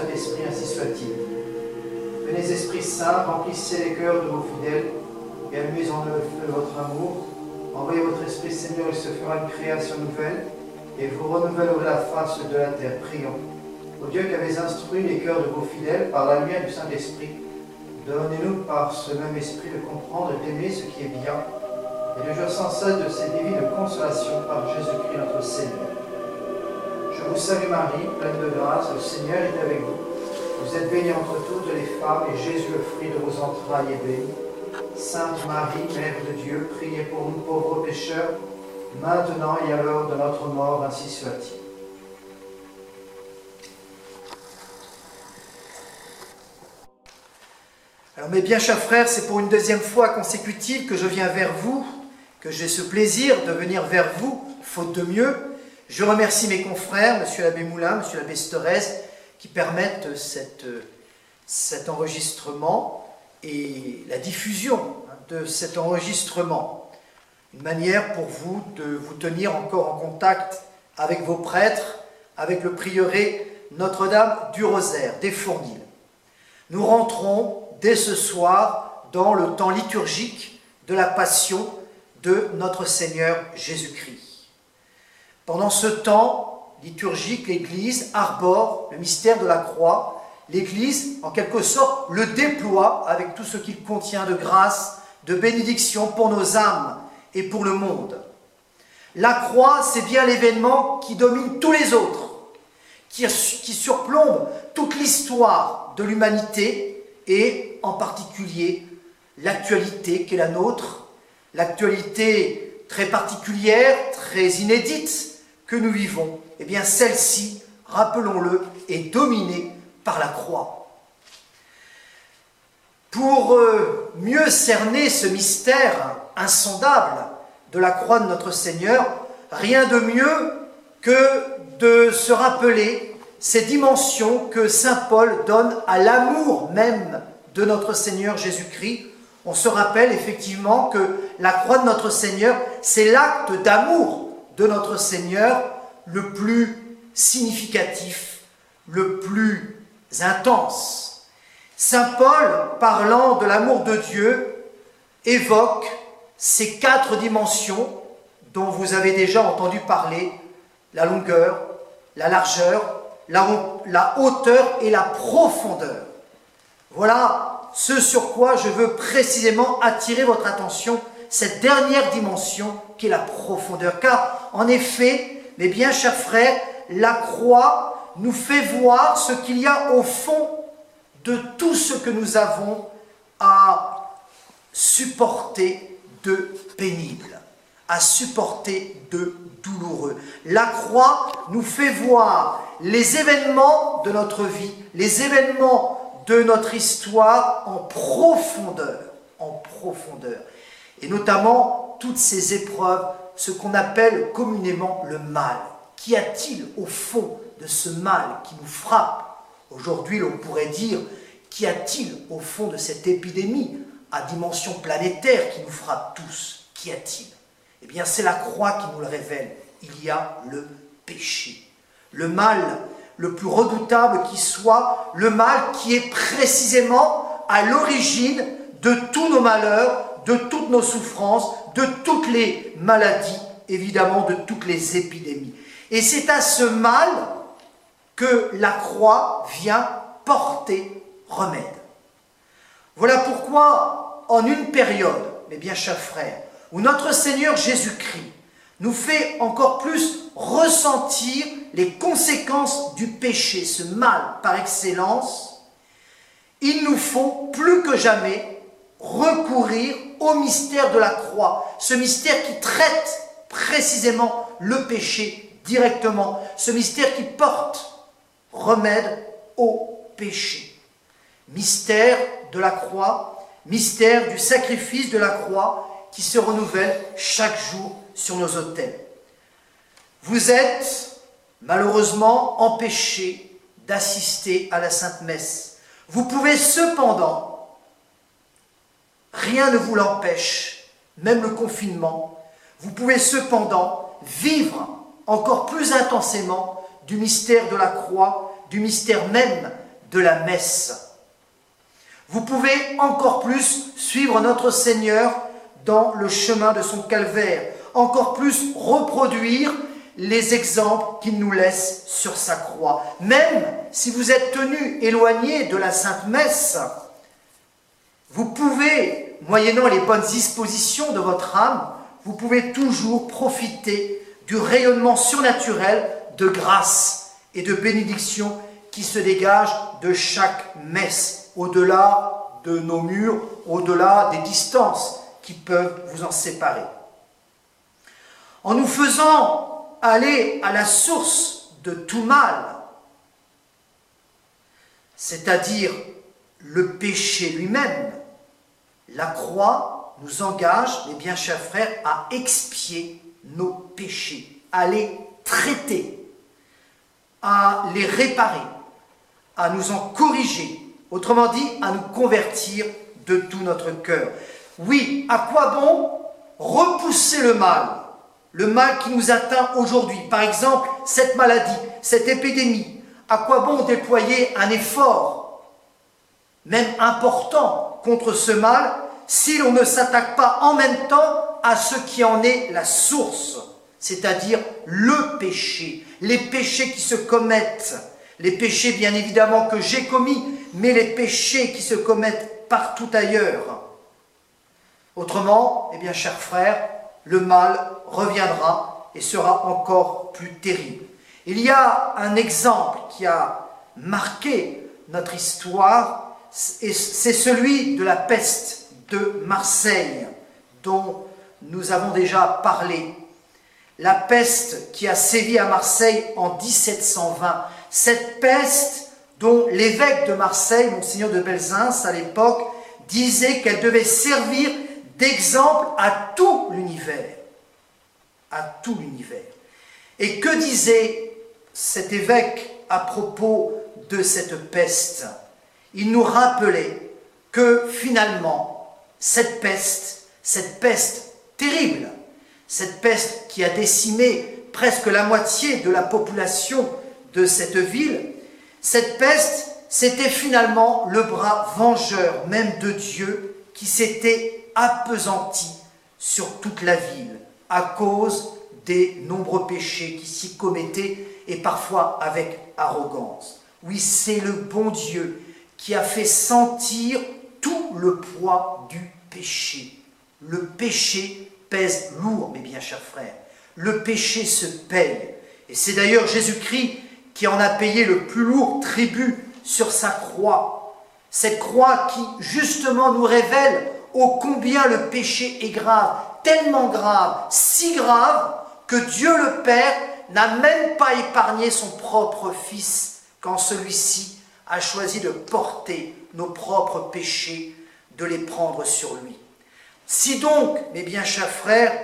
Saint-Esprit, ainsi soit-il. Venez, Esprit Saint, remplissez les cœurs de vos fidèles et allumez en eux le feu de votre amour. Envoyez votre Esprit, Seigneur, il se fera une création nouvelle et vous renouvellerez la face de la terre. Prions. Ô Dieu qui avez instruit les cœurs de vos fidèles par la lumière du Saint-Esprit, donnez-nous par ce même Esprit de comprendre et d'aimer ce qui est bien et de jouir sans cesse de ces divines consolations par Jésus-Christ notre Seigneur. Je vous salue Marie, pleine de grâce, le Seigneur est avec vous. Vous êtes bénie entre toutes les femmes, et Jésus, le fruit de vos entrailles, est béni. Sainte Marie, Mère de Dieu, priez pour nous pauvres pécheurs, maintenant et à l'heure de notre mort, ainsi soit-il. Alors mes bien chers frères, c'est pour une deuxième fois consécutive que je viens vers vous, que j'ai ce plaisir de venir vers vous, faute de mieux. Je remercie mes confrères, monsieur l'abbé Moulin, monsieur l'abbé Storez, qui permettent cet enregistrement et la diffusion de cet enregistrement. Une manière pour vous de vous tenir encore en contact avec vos prêtres, avec le prieuré Notre-Dame du Rosaire, des Fourniles. Nous rentrons dès ce soir dans le temps liturgique de la Passion de notre Seigneur Jésus-Christ. Pendant ce temps liturgique, l'Église arbore le mystère de la croix. L'Église, en quelque sorte, le déploie avec tout ce qu'il contient de grâce, de bénédiction pour nos âmes et pour le monde. La croix, c'est bien l'événement qui domine tous les autres, qui surplombe toute l'histoire de l'humanité et en particulier l'actualité qui est la nôtre, l'actualité très particulière, très inédite que nous vivons. Eh bien celle-ci, rappelons-le, est dominée par la croix. Pour mieux cerner ce mystère insondable de la croix de notre Seigneur, rien de mieux que de se rappeler ces dimensions que saint Paul donne à l'amour même de notre Seigneur Jésus-Christ. On se rappelle effectivement que la croix de notre Seigneur, c'est l'acte d'amour de notre Seigneur le plus significatif, le plus intense. Saint Paul, parlant de l'amour de Dieu, évoque ces 4 dimensions dont vous avez déjà entendu parler: la longueur, la largeur, la hauteur et la profondeur. Voilà ce sur quoi je veux précisément attirer votre attention, cette dernière dimension qui est la profondeur. Car, en effet, mes bien chers frères, la croix nous fait voir ce qu'il y a au fond de tout ce que nous avons à supporter de pénible, à supporter de douloureux. La croix nous fait voir les événements de notre vie, les événements de notre histoire en profondeur, et notamment toutes ces épreuves, ce qu'on appelle communément le mal. Qu'y a-t-il au fond de ce mal qui nous frappe? Aujourd'hui, l'on pourrait dire, qu'y a-t-il au fond de cette épidémie à dimension planétaire qui nous frappe tous? Qu'y a-t-il? Eh bien, c'est la croix qui nous le révèle. Il y a le péché. Le mal le plus redoutable qui soit, le mal qui est précisément à l'origine de tous nos malheurs, de toutes nos souffrances, de toutes les maladies, évidemment de toutes les épidémies. Et c'est à ce mal que la croix vient porter remède. Voilà pourquoi, en une période, mes bien chers frères, où notre Seigneur Jésus-Christ nous fait encore plus ressentir les conséquences du péché, ce mal par excellence, il nous faut plus que jamais recourir au mystère de la croix, ce mystère qui traite précisément le péché directement, ce mystère qui porte remède au péché. Mystère de la croix, mystère du sacrifice de la croix qui se renouvelle chaque jour sur nos autels. Vous êtes malheureusement empêchés d'assister à la Sainte Messe. Vous pouvez cependant, rien ne vous l'empêche, même le confinement, vous pouvez cependant vivre encore plus intensément du mystère de la croix, du mystère même de la messe. Vous pouvez encore plus suivre notre Seigneur dans le chemin de son calvaire, encore plus reproduire les exemples qu'il nous laisse sur sa croix. Même si vous êtes tenu éloigné de la Sainte Messe, vous pouvez, moyennant les bonnes dispositions de votre âme, vous pouvez toujours profiter du rayonnement surnaturel de grâce et de bénédiction qui se dégage de chaque messe, au-delà de nos murs, au-delà des distances qui peuvent vous en séparer. En nous faisant aller à la source de tout mal, c'est-à-dire le péché lui-même, la croix nous engage, mes bien chers frères, à expier nos péchés, à les traiter, à les réparer, à nous en corriger, autrement dit, à nous convertir de tout notre cœur. Oui, à quoi bon repousser le mal qui nous atteint aujourd'hui, par exemple cette maladie, cette épidémie? À quoi bon déployer un effort, même important, contre ce mal, si l'on ne s'attaque pas en même temps à ce qui en est la source, c'est-à-dire le péché, les péchés qui se commettent, les péchés bien évidemment que j'ai commis, mais les péchés qui se commettent partout ailleurs. Autrement, eh bien, chers frères, le mal reviendra et sera encore plus terrible. Il y a un exemple qui a marqué notre histoire, et c'est celui de la peste de Marseille, dont nous avons déjà parlé. La peste qui a sévi à Marseille en 1720. Cette peste dont l'évêque de Marseille, Monseigneur de Belzins, à l'époque, disait qu'elle devait servir d'exemple à tout l'univers. À tout l'univers. Et que disait cet évêque à propos de cette peste? Il nous rappelait que finalement, cette peste terrible, cette peste qui a décimé presque la moitié de la population de cette ville, cette peste, c'était finalement le bras vengeur même de Dieu qui s'était appesanti sur toute la ville à cause des nombreux péchés qui s'y commettaient et parfois avec arrogance. Oui, c'est le bon Dieu qui a fait sentir tout le poids du péché. Le péché pèse lourd, mes bien chers frères. Le péché se paye. Et c'est d'ailleurs Jésus-Christ qui en a payé le plus lourd tribut sur sa croix. Cette croix qui, justement, nous révèle ô combien le péché est grave, tellement grave, si grave, que Dieu le Père n'a même pas épargné son propre Fils quand celui-ci a choisi de porter nos propres péchés, de les prendre sur lui. Si donc, mes bien chers frères,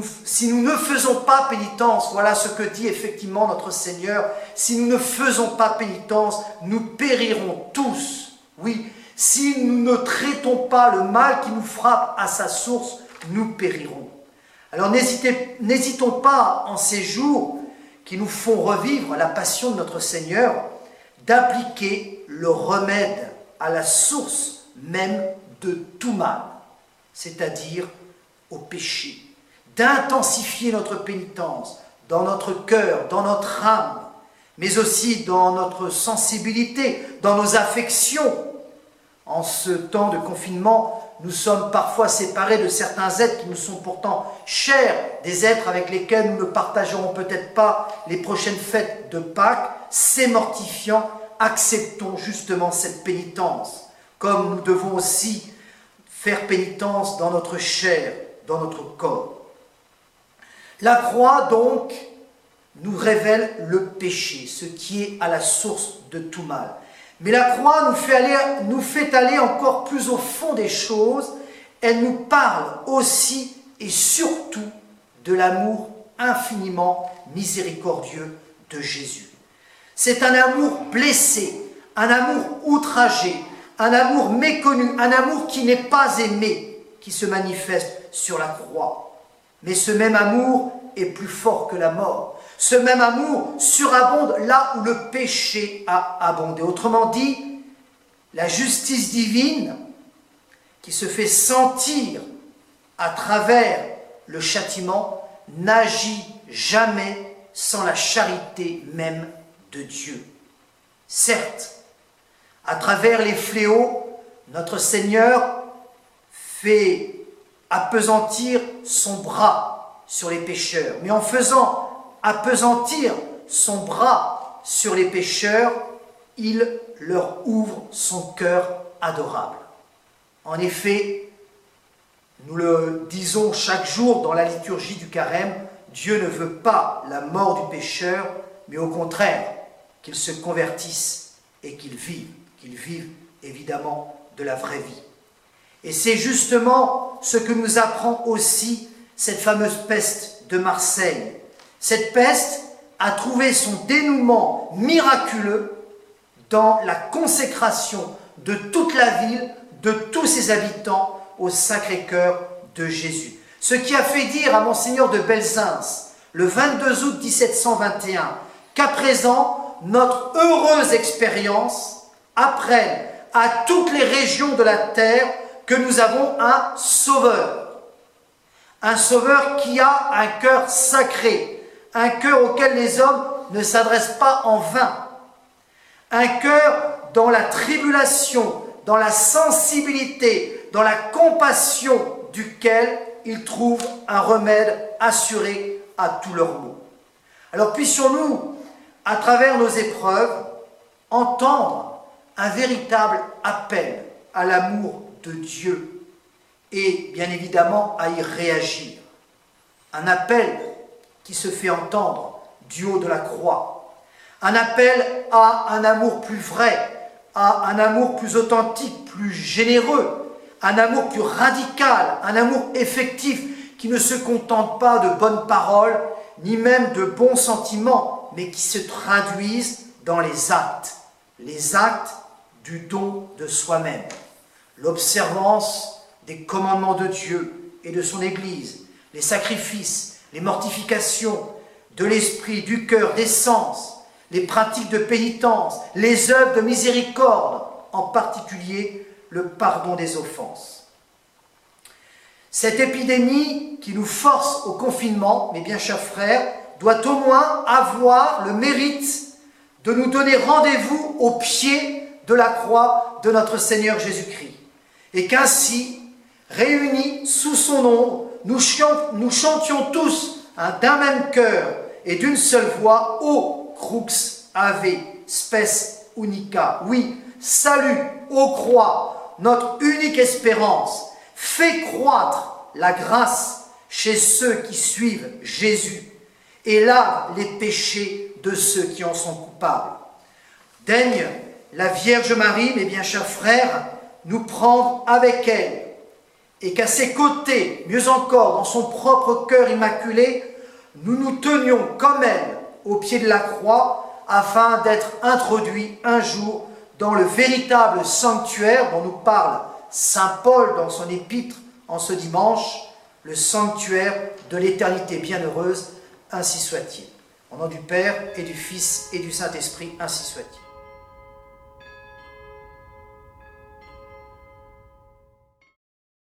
si nous ne faisons pas pénitence, voilà ce que dit effectivement notre Seigneur, si nous ne faisons pas pénitence, nous périrons tous. Oui, si nous ne traitons pas le mal qui nous frappe à sa source, nous périrons. Alors n'hésitons pas en ces jours qui nous font revivre la passion de notre Seigneur, d'appliquer le remède à la source même de tout mal, c'est-à-dire au péché, d'intensifier notre pénitence dans notre cœur, dans notre âme, mais aussi dans notre sensibilité, dans nos affections. En ce temps de confinement, nous sommes parfois séparés de certains êtres qui nous sont pourtant chers, des êtres avec lesquels nous ne partagerons peut-être pas les prochaines fêtes de Pâques. C'est mortifiant, acceptons justement cette pénitence, comme nous devons aussi faire pénitence dans notre chair, dans notre corps. La croix, donc, nous révèle le péché, ce qui est à la source de tout mal. Mais la croix nous fait aller encore plus au fond des choses. Elle nous parle aussi et surtout de l'amour infiniment miséricordieux de Jésus. C'est un amour blessé, un amour outragé, un amour méconnu, un amour qui n'est pas aimé, qui se manifeste sur la croix. Mais ce même amour est plus fort que la mort. Ce même amour surabonde là où le péché a abondé. Autrement dit, la justice divine qui se fait sentir à travers le châtiment n'agit jamais sans la charité même de Dieu. Certes, à travers les fléaux, notre Seigneur fait appesantir son bras sur les pécheurs. Mais en faisant appesantir son bras sur les pécheurs, il leur ouvre son cœur adorable. En effet, nous le disons chaque jour dans la liturgie du carême, Dieu ne veut pas la mort du pécheur, mais au contraire, qu'il se convertisse et qu'il vive évidemment de la vraie vie. Et c'est justement ce que nous apprend aussi cette fameuse peste de Marseille. Cette peste a trouvé son dénouement miraculeux dans la consécration de toute la ville, de tous ses habitants au Sacré-Cœur de Jésus. Ce qui a fait dire à Monseigneur de Belzins, le 22 août 1721, qu'à présent, notre heureuse expérience apprenne à toutes les régions de la terre que nous avons un sauveur qui a un cœur sacré, un cœur auquel les hommes ne s'adressent pas en vain, un cœur dans la tribulation, dans la sensibilité, dans la compassion duquel ils trouvent un remède assuré à tous leurs maux. Alors puissions-nous, à travers nos épreuves, entendre un véritable appel à l'amour de Dieu et bien évidemment à y réagir. Un appel qui se fait entendre du haut de la croix. Un appel à un amour plus vrai, à un amour plus authentique, plus généreux, un amour plus radical, un amour effectif qui ne se contente pas de bonnes paroles, ni même de bons sentiments, mais qui se traduisent dans les actes du don de soi-même. L'observance des commandements de Dieu et de son Église, les sacrifices, les mortifications de l'esprit, du cœur, des sens, les pratiques de pénitence, les œuvres de miséricorde, en particulier le pardon des offenses. Cette épidémie qui nous force au confinement, mes bien chers frères, doit au moins avoir le mérite de nous donner rendez-vous au pied de la croix de notre Seigneur Jésus-Christ. Et qu'ainsi, réunis sous son ombre, nous chantions tous d'un même cœur et d'une seule voix, ô crux ave spes unica. Oui, salut, ô croix, notre unique espérance, fais croître la grâce chez ceux qui suivent Jésus et lave les péchés de ceux qui en sont coupables. Daigne la Vierge Marie, mes bien chers frères, nous prendre avec elle, et qu'à ses côtés, mieux encore, dans son propre cœur immaculé, nous nous tenions comme elle au pied de la croix, afin d'être introduits un jour dans le véritable sanctuaire dont nous parle saint Paul dans son épître en ce dimanche, le sanctuaire de l'éternité bienheureuse, ainsi soit-il. Au nom du Père et du Fils et du Saint-Esprit, ainsi soit-il.